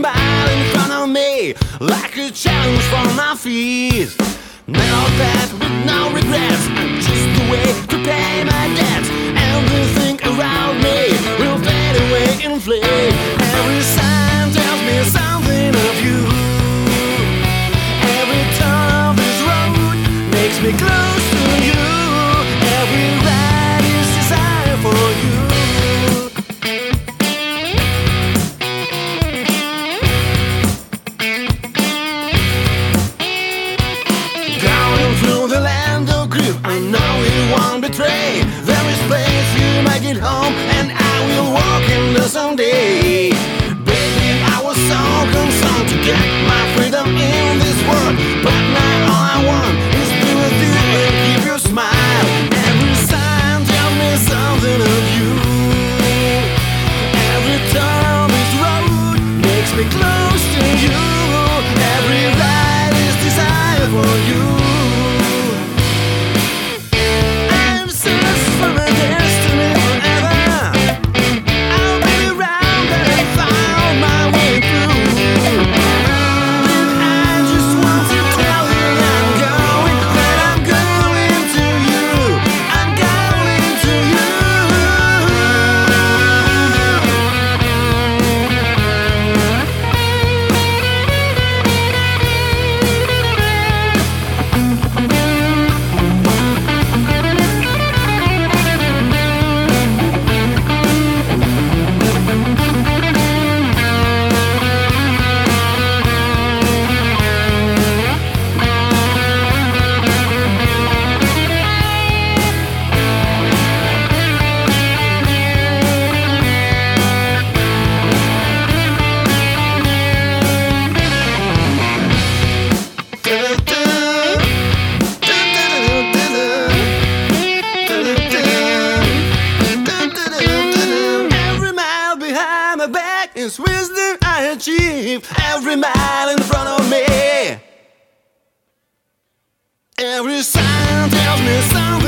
mile in front of me, like a challenge for my feet. Now that with no regrets, I'm just the way to pay my debts. Everything around me will fade away in flame. Every sign tells me something of you. Every turn of this road makes me close to you. Every ride is desire for you. Through the land of grief, I know it won't betray. There is place you might get home, and I will walk in there someday. Baby, I was so concerned to get my freedom in this world, but now all I want is be with you and keep your smile. Every sign tells me something of you. Every turn on this road makes me close to you. Every ride is desire for you. It's wisdom I achieve every mile in front of me. Every sign tells me something.